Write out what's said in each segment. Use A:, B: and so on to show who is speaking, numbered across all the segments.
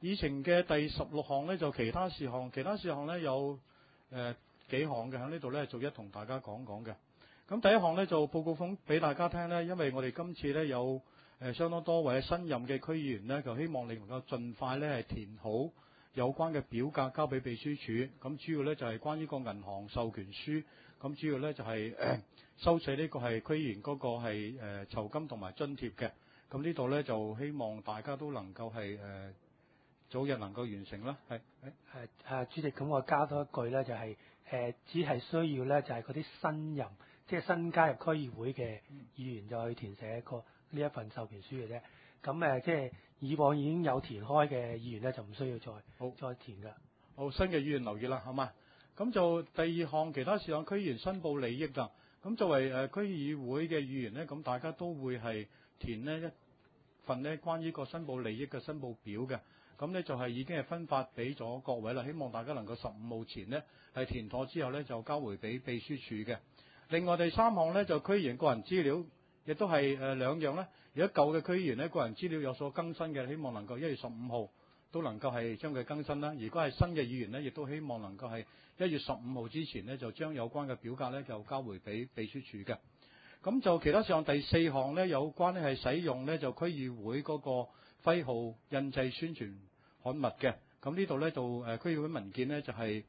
A: 議程嘅第16項呢，就其他事項，其他事項呢，有幾項嘅喺呢度呢，逐一同大家講講嘅。咁第一項呢，就報告封俾大家聽呢，因為我哋今次呢，有相當多位新任嘅區議員呢，就希望你能夠盡快呢係填好有關嘅表格交俾秘書處。咁主要呢，就係關於個銀行授權書，咁主要呢，就係收取呢個係區議員嗰個係酬金同埋津貼嘅。咁呢度呢，就希望大家都能夠係早日能夠完成啦。
B: 主席，咁我加多一句咧，就係只係需要咧，就係嗰啲新任，即係新加入區議會嘅議員就去填寫呢一份授權書嘅啫。咁即係以往已經有填開嘅議員咧，就唔需要再填㗎。
A: 好，新嘅議員留意啦，好嘛？咁就第二項其他事項，區議員申報利益㗎。咁作為區議會嘅議員呢，咁大家都會係填呢一份呢關於個申報利益嘅申報表嘅。咁呢就係已經係分發俾咗各位啦，希望大家能夠15號前呢係填妥之後呢就交回俾秘書處嘅。另外第三項呢，就區議員個人資料，亦都係兩樣呢。如果舊嘅區議員呢個人資料有所更新嘅，希望能夠1月15號都能夠係將佢更新啦。如果係新嘅議員呢，亦都希望能夠係1月15號之前呢就將有關嘅表格呢就交回俾秘書處嘅。咁就其他事項第4項呢，有關呢係使用呢就區議會嗰個徽號印製宣傳刊物嘅。咁呢度呢，就區議會文件呢，就係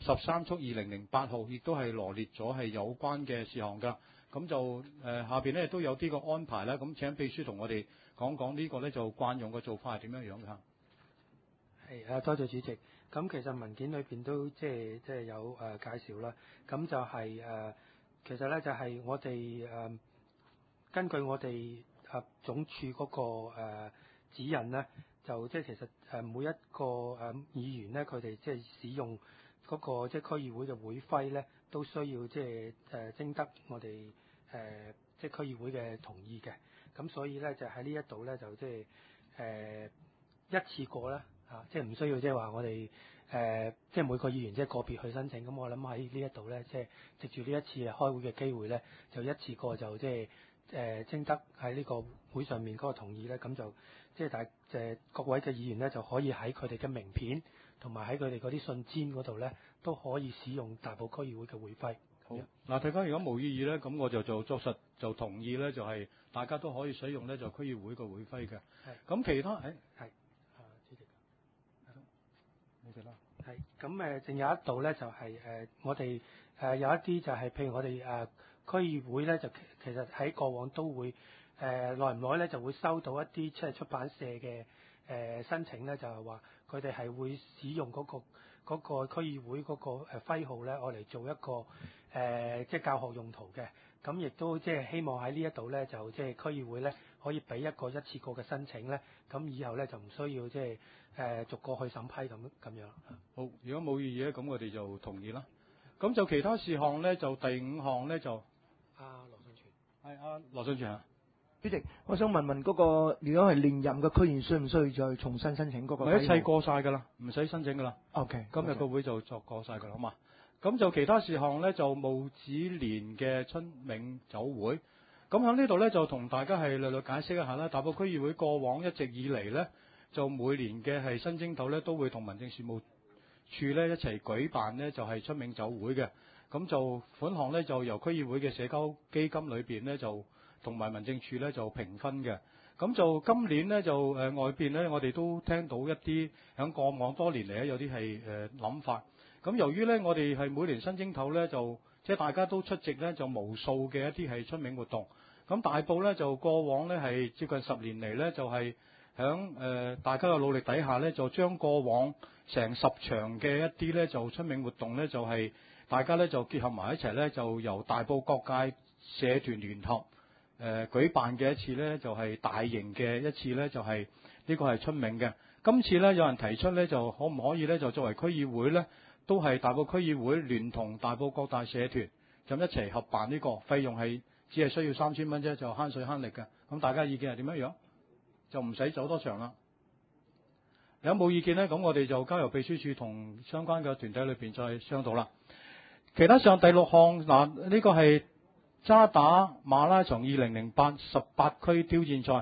A: 13/2008號，亦都係羅列咗係有關嘅事項㗎。咁就下邊呢都有啲個安排啦。咁請秘書同我哋講講呢個呢就慣用嘅做法係點樣樣嘅嚇。
B: 係多謝主席。咁其實文件裏邊都即係有介紹啦。咁就係其實咧就係我哋根據我哋總署嗰個指引咧，就即係其實每一個議員咧，佢哋即係使用嗰個即係區議會嘅會徽咧，都需要即係徵得我哋即係區議會嘅同意嘅。咁所以咧就喺呢一度咧就即係一次過啦嚇，即係唔需要即係話我哋即係每個議員即係個別去申請。咁我諗喺呢一度咧，即係藉住呢一次開會嘅機會咧，就一次過就即係徵得喺呢個會上面嗰個同意咧，咁就即係各位嘅議員咧就可以喺佢哋嘅名片同埋喺佢哋嗰啲信纖嗰度咧都可以使用大埔區議會嘅會徽。
A: 好嗱，大家如果冇異議咧，咁我就作實就同意咧，就係大家都可以使用咧就區議會嘅會徽嘅。咁其他
B: 主席，
A: 你哋啦。
B: 係咁仲有一度咧就係我哋有一啲就係譬如我哋區議會咧就其實喺過往都會耐唔耐咧就會收到一啲即係出版社嘅申請咧，就係話佢哋係會使用嗰個區議會嗰個徽號咧，我嚟做一個即係教學用途嘅。咁亦都即係希望喺呢一度咧，就即係區議會咧可以俾一次過嘅申請咧，咁以後咧就唔需要即係逐個去審批咁樣。
A: 好，如果冇異議咧，咁我哋就同意啦。咁就其他事項咧，就第5項咧就
B: 羅信全
A: 係羅信全啊。
C: 主席，我想問嗰個，如果係連任嘅區議員，需唔需要再重新申請嗰個？
A: 一切過晒㗎啦，唔使申請㗎啦。
C: OK，
A: 今日個會就作過晒㗎啦，好嘛？咁就其他事項咧，就戊子年嘅春茗酒會。咁喺呢度咧，就同大家係略略解釋一下啦。大埔區議會過往一直以嚟咧，就每年嘅係新正頭咧，都會同民政事務處咧一齊舉辦呢，就係春茗酒會嘅。咁就款項咧，就由區議會嘅社交基金裏邊咧，就同埋民政處咧就平分嘅。咁就今年咧就外邊咧，我哋都聽到一啲響過往多年嚟咧有啲係諗法。咁由於咧我哋係每年新正頭咧就即係大家都出席咧就無數嘅一啲係春茗活動。咁大埔咧就過往咧係接近10年嚟咧就係響大家嘅努力底下咧，就將過往成10場嘅一啲咧就春茗活動咧就係大家咧就結合埋一齊咧，就由大埔各界社團聯合舉辦嘅一次咧就係大型嘅一次咧就係呢個係春茗嘅。今次咧有人提出咧就可唔可以咧就作為區議會咧都係大埔區議會聯同大埔各大社團就一齊合辦呢個，費用係只係需要3000蚊啫，就慳水慳力嘅。咁大家意見係點樣？就唔使走多場啦。有冇意見呢？咁我哋就交由秘書處同相關嘅團體裏邊再商討啦。其他上第6項嗱，呢個係渣打馬拉松2008 18區挑戰賽。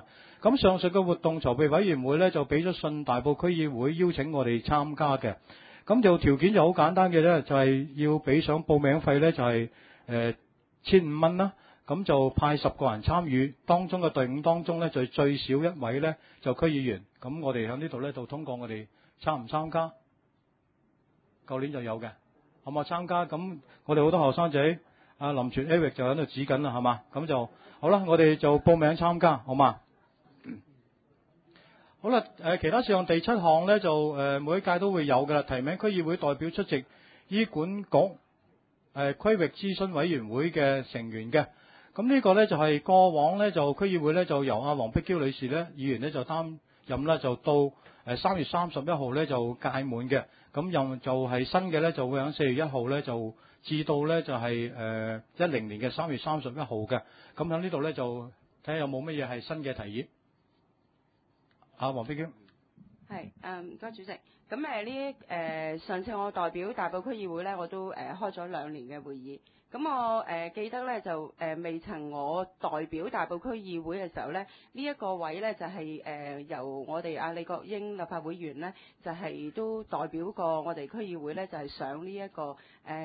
A: 咁上述嘅活動籌備委員會咧就俾咗信大埔區議會邀請我哋參加嘅。咁就條件就好簡單嘅啫，就係要俾上報名費咧就係1,500蚊啦。咁就派10個人參與，當中嘅隊伍當中咧就最少一位咧就區議員。咁我哋喺呢度咧就通過我哋參唔參加。舊年就有嘅，好嘛參加？咁我哋好多學生仔，阿林全 Eric 就喺度指緊啦，係嘛？咁就好啦，我哋就報名參加，好嘛？好啦，其他事項第7項咧就每一屆都會有嘅，提名區議會代表出席醫管局區域諮詢委員會嘅成員嘅。咁呢個咧就係過往咧就區議會咧就由阿黃碧嬌女士咧議員咧就擔任啦，就到3月31號咧就屆滿嘅。咁又就係新嘅咧就會喺4月1號咧就至到咧就係10年嘅3月31號嘅。咁喺呢度咧就睇下有冇乜嘢係新嘅提議。黃碧嬌。
D: 係唔該主席。咁上次我代表大埔區議會咧，我都開咗2年嘅會議。咁我記得咧就未曾我代表大埔區議會嘅時候咧，呢一個位咧就係由我哋阿李國英立法會議員咧，就係都代表過我哋區議會咧，就係上呢一個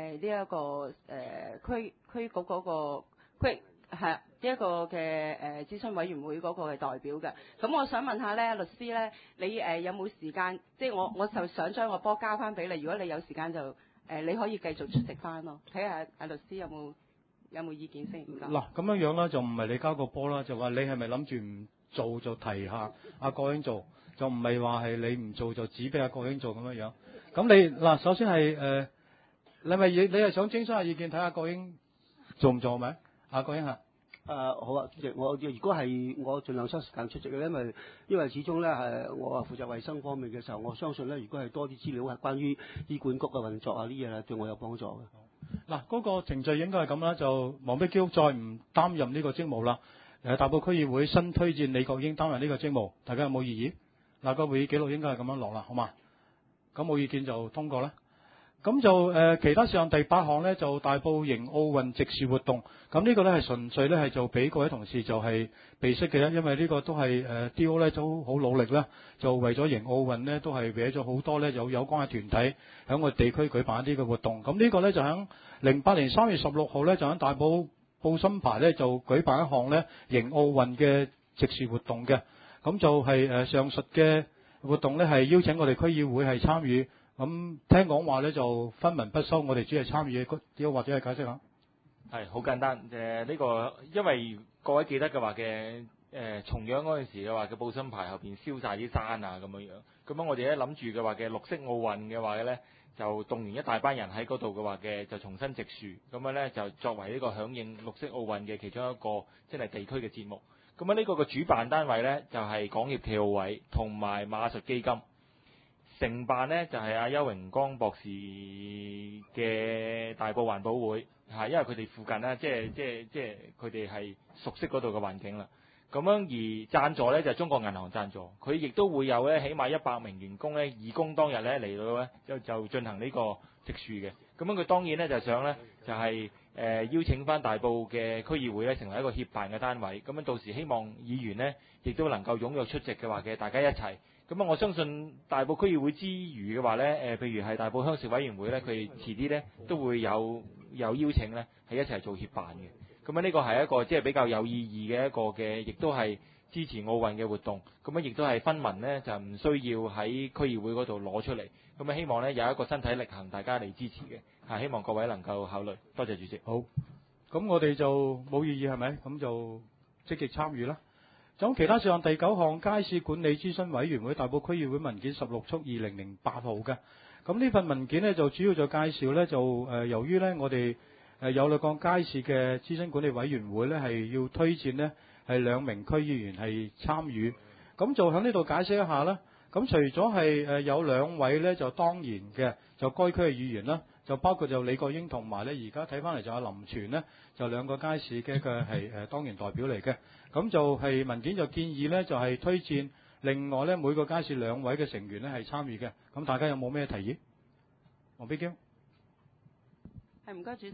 D: 區局嗰個區係呢一個嘅諮詢委員會嗰個嘅代表嘅。咁我想問下咧，律師咧，你有冇時間？即係我就想將個波交翻俾你，如果你有時間就。你可以繼續出席翻咯，睇下阿律師有冇意見先。唔該。
A: 嗱咁樣啦，就唔係你交個波啦，就話你係咪諗住唔做就提下阿國英做，就唔係話係你唔做就指俾阿國英做咁樣樣。咁你嗱，首先係你係想徵詢下意見，睇下國英做唔做係咪？阿國英嚇。
E: 好啊，主席，如果係我盡量抽時間出席嘅，因為始終咧係我負責衛生方面嘅時候，我相信咧，如果係多啲資料係關於醫管局嘅運作啊呢嘢對我有幫助嘅。
A: 嗱，嗰個程序應該係咁啦，就黃碧嬌再唔擔任呢個職務啦。大埔區議會新推薦李國英擔任呢個職務，大家有冇異議？嗱，個會議記錄應該係咁樣落啦，好嘛？咁冇意見就通過啦。咁就其他事項第8項咧，就大埔迎奧運植樹活動。咁呢個咧係純粹咧係就俾各位同事就係備悉嘅，因為呢個都係DO 咧都好努力啦，就為咗迎奧運呢，都係搲咗好多咧有關嘅團體喺我哋地區舉辦一啲嘅活動。咁呢個咧就喺08年3月16號咧就喺大埔報新牌咧就舉辦一項咧迎奧運嘅植樹活動嘅。咁就係上述嘅活動咧係邀請我哋區議會係參與。咁聽講話咧就分文不收，我哋只係參與嘅，點或者係解釋下？
F: 係好簡單，呢個因為各位記得嘅話嘅重陽嗰陣時嘅話嘅報新牌後邊燒晒啲山啊咁樣，咁樣我哋咧諗住嘅話嘅綠色奧運嘅話嘅咧，就動員一大班人喺嗰度嘅話嘅就重新植樹，咁樣咧就作為呢個響應綠色奧運嘅其中一個即係地區嘅節目。咁樣呢個嘅主辦單位咧就係港協暨奧委同埋馬術基金。承辦呢就係阿邱榮光博士嘅大埔環保會，因為佢哋附近呢，即係佢哋係熟悉嗰度嘅環境啦。咁樣而贊助呢，就係中國銀行贊助，佢亦都會有呢起碼100名員工呢義工當日呢嚟到呢就進行呢個植樹嘅。咁樣佢當然呢就想呢就係邀請翻大埔嘅區議會呢成為一個協辦嘅單位。咁樣到時希望議員呢亦都能夠踴躍出席嘅話嘅，大家一齊。咁我相信大埔區議會之餘嘅話呢，譬如係大埔鄉事委員會呢，佢哋遲啲呢都會有邀請呢，係一齊做協辦嘅。咁呢個係一個即係比較有意義嘅一個嘅，亦都係支持奧運嘅活動。咁亦都係分文呢，就唔需要喺區議會嗰度攞出嚟。咁希望呢有一個身體力行，大家嚟支持嘅。希望各位能夠考慮。多謝主席。
A: 好，咁我哋就冇異議係咪？咁就積極參與啦。咁其他事項第9項街市管理諮詢委員會大埔區議會文件16/2008號嘅。咁呢份文件呢，就主要就介紹呢，就由於呢，我哋有兩個街市嘅諮詢管理委員會呢，係要推薦呢，係2名區議員係參與。咁就喺呢度解釋一下啦。咁除咗係有2位呢，就當然嘅就該區嘅議員啦，就包括就李國英同埋呢，而家睇翻嚟就阿林全呢，就2個街市嘅係當然代表嚟嘅。咁就係文件就建議呢，就係推薦另外呢每個街市2位嘅成員呢係參與嘅。咁大家有冇咩提議？黃碧嬌。
D: 係唔該主席。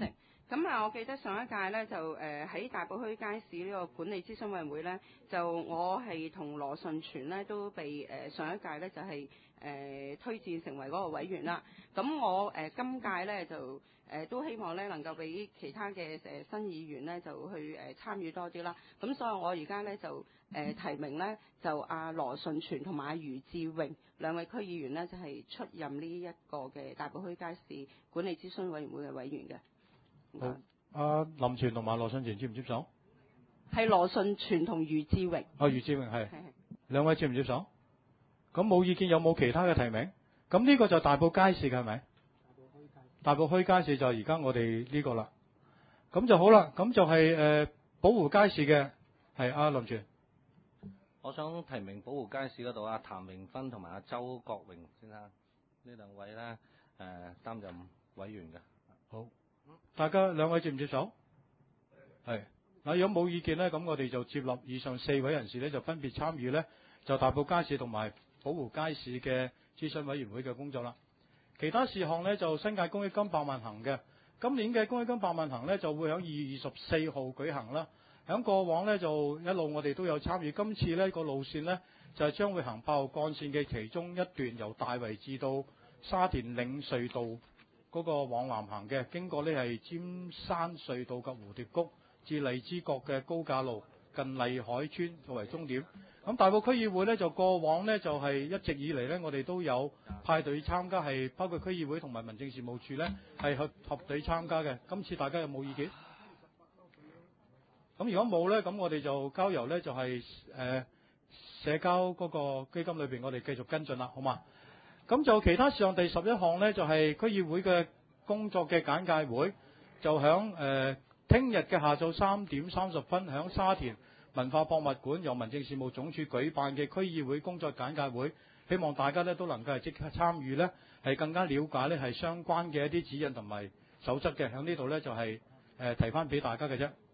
D: 咁啊，我記得上一屆咧就喺大埔墟街市呢個管理諮詢委員會咧，就我係同羅順全咧都被上一屆咧就係、推薦成為嗰個委員啦。咁我今屆咧就都希望咧能夠俾其他嘅新議員咧就去參與多啲啦。咁所以我而家咧就提名咧就阿羅順全同埋阿余志榮兩位區議員咧就係、出任呢一個嘅大埔墟街市管理諮詢委員會嘅委員嘅。
A: 好，阿林全同埋羅信全接唔接手？
D: 係羅順全同余志榮。
A: 余志榮係兩位接唔接手？咁冇意見，有冇其他嘅提名？咁呢個就大埔街市嘅係咪？大埔墟街市就係而家我哋呢個啦。咁就好啦，咁就係寶湖街市嘅係阿林全。
G: 我想提名寶湖街市嗰度阿譚榮芬同埋阿周國榮先生呢兩位咧擔任委員嘅。
A: 好。大家兩位接唔接手？係嗱，如果冇意見呢，咁我哋就接納以上4位人士呢，就分別參與呢，就大埔街市同埋寶湖街市嘅諮詢委員會嘅工作啦。其他事項呢，就新界公益金百萬行嘅，今年嘅公益金百萬行呢，就會喺2月24號舉行啦。喺過往呢，就一路我哋都有參與，今次呢個路線呢，就係將會行8號幹線嘅其中一段，由大圍至到沙田嶺隧道嗰個往南行嘅，經過呢係尖山隧道及蝴蝶谷至荔枝角嘅高架路近麗海村作為終點。咁大埔區議會呢，就過往呢，就係一直以嚟呢，我哋都有派隊參加，係包括區議會同埋民政事務處呢，係合隊參加嘅。今次大家有冇意見？咁如果冇呢，咁我哋就交由呢，就係社交嗰個基金裏邊，我哋繼續跟進啦，好嘛？咁就其他事項第11項呢，就係區議會嘅工作嘅簡介會，就響聽日嘅下晝3點30分，響沙田文化博物館由民政事務總署舉辦嘅區議會工作簡介會，希望大家呢都能夠係即刻參與呢，係更加了解呢係相關嘅一啲指引同埋守則嘅，響呢度呢，就係提翻俾大家嘅啫。